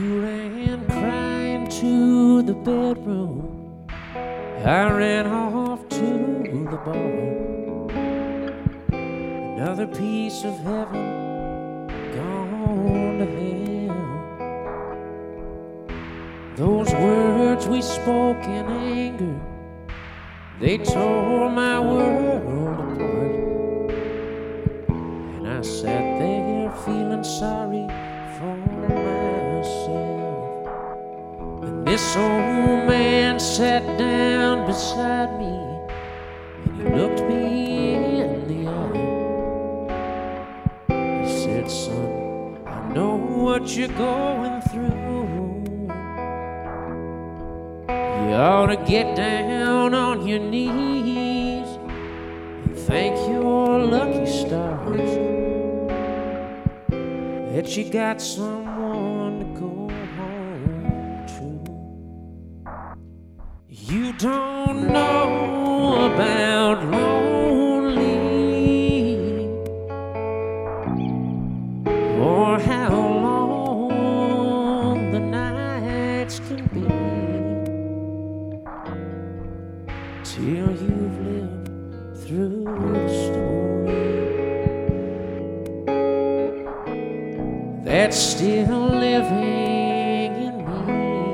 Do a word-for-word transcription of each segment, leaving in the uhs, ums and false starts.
You ran crying to the bedroom. I ran off to the bar. Another piece of heaven gone to hell. Those words we spoke in anger, they tore my world apart. And I sat there feeling sorry for myself. And this old man sat down beside me, and he looked me in the eye. He said, "Son, I know what you're going through. You ought to get down on your knees and thank your lucky stars that you got someone to go home to. You don't know about lonely or how long the nights can be till you've lived through the story that's still living in me.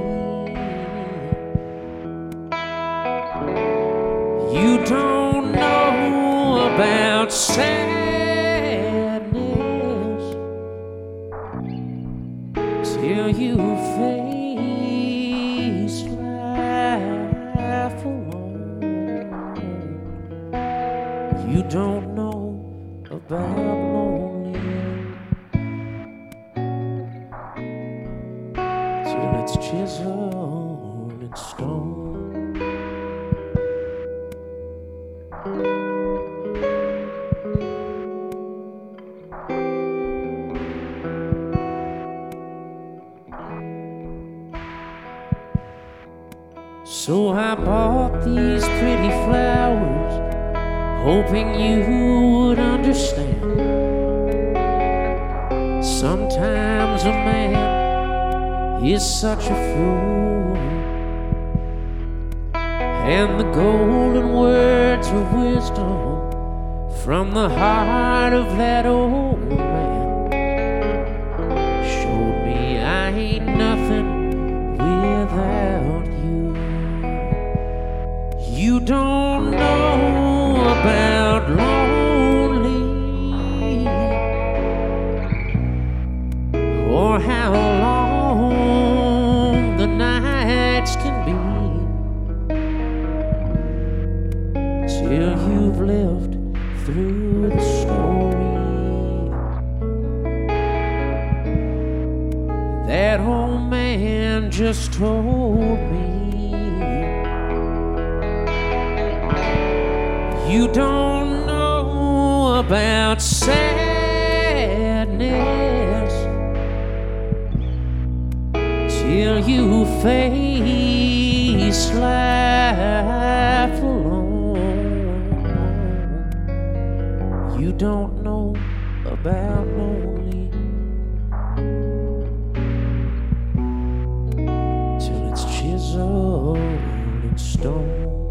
You don't know about sadness till you face life alone. You don't know about lonely till it's chiseled in stone. So I bought these pretty flowers, hoping you would understand. Sometimes a man is such a fool, and the golden words of wisdom from the heart of that old man showed me I ain't nothing without you. You don't know about lonely or how long the nights can be till you've lived through the story that old man just told me. You don't know about sadness till you face life alone. You don't know about lonely till it's chiseled in stone.